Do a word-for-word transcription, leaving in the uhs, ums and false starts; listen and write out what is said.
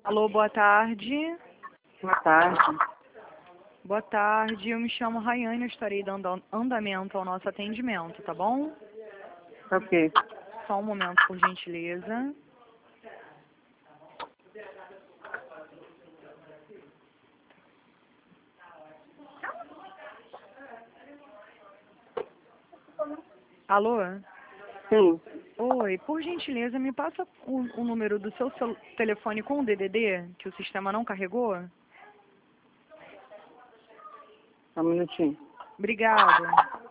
Alô, boa tarde. Boa tarde. Boa tarde, eu me chamo Rayane, eu estarei dando andamento ao nosso atendimento, tá bom? Ok. Só um momento, por gentileza. Alô? Sim. Oi, por gentileza, me passa o, o número do seu cel- telefone com o D D D, que o sistema não carregou? Só um minutinho. Obrigada.